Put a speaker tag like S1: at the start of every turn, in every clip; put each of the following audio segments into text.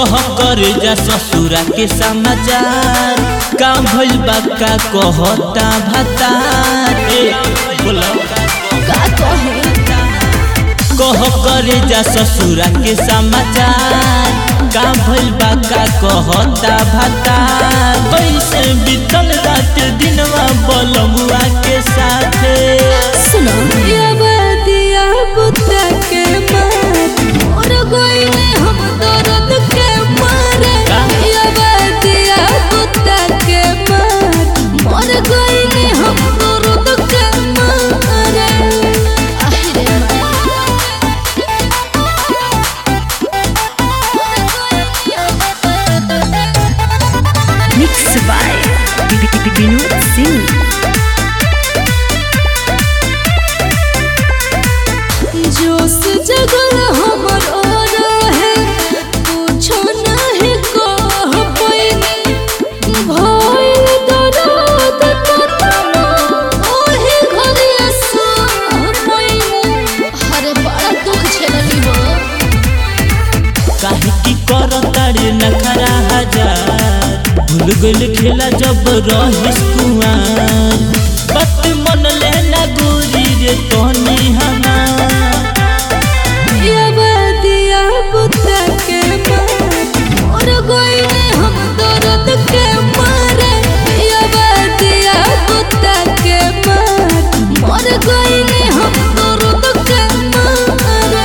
S1: कह कर जा ससुरा के समाचार का भइल बा का कहता भतार बोला
S2: का कहे
S1: कह कर जा ससुरा के समाचार का भइल बा का कहता भतार कैसे बीतल रात दिनवा बलमुआ के साथे
S2: सुनो दिया बुता के मार मोर गोइने हम दर्द के मारे दिया बुता के मार मोर गोइने हम दर्द के मारे मिक्स बाय विनोद सिंह जोश जगल हमर और है पूछो नहीं कह पैनी भइल दर्द कतना ओहे घरिया सह पैनी अरे बड़ा दुख झेलनी हो
S1: काहे की करताड़े नखरा हजार भूल गइल खेला जब रहिस कुआर बात मन लेना गोरी रे तोनी हमार
S2: दिया बुता के मार मोर गोइने हम दर्द के मारे दिया बुता के मार मोर गोइने हम दर्द के मारे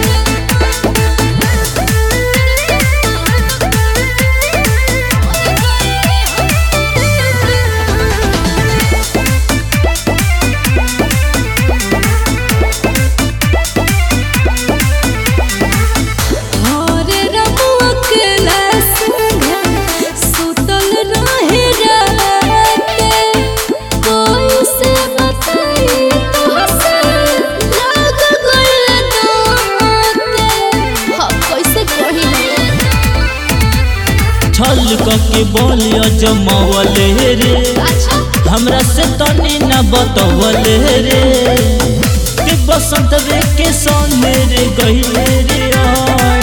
S2: हरे रमुआ के लसंगे सुतल रहे राते कोई से बताई तोहसे लग गइल दाते हम कैसे कही
S1: छल के बोलियो जमवले रे
S2: अच्छा
S1: हमरा से तनी न बतवले रे ते बसंत रे के सोने रे गइले रे